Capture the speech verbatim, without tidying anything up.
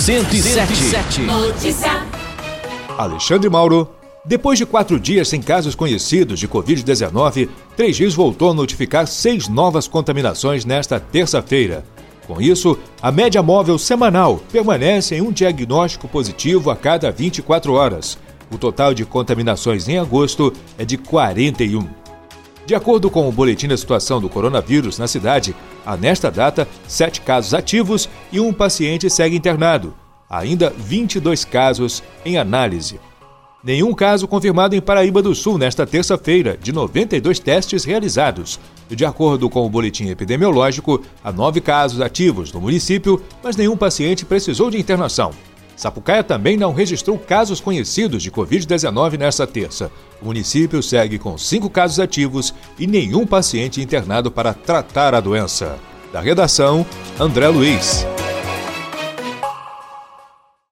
cento e sete. Notícia. Alexandre Mauro. Depois de quatro dias sem casos conhecidos de covid dezenove, três Rios voltou a notificar seis novas contaminações nesta terça-feira. Com isso, a média móvel semanal permanece em um diagnóstico positivo a cada vinte e quatro horas. O total de contaminações em agosto é de quarenta e um. De acordo com o boletim da situação do coronavírus na cidade, há nesta data sete casos ativos e um paciente segue internado. Ainda vinte e dois casos em análise. Nenhum caso confirmado em Paraíba do Sul nesta terça-feira, de noventa e dois testes realizados. De acordo com o boletim epidemiológico, há nove casos ativos no município, mas nenhum paciente precisou de internação. Sapucaia também não registrou casos conhecidos de covid dezenove nesta terça. O município segue com cinco casos ativos e nenhum paciente internado para tratar a doença. Da redação, André Luiz.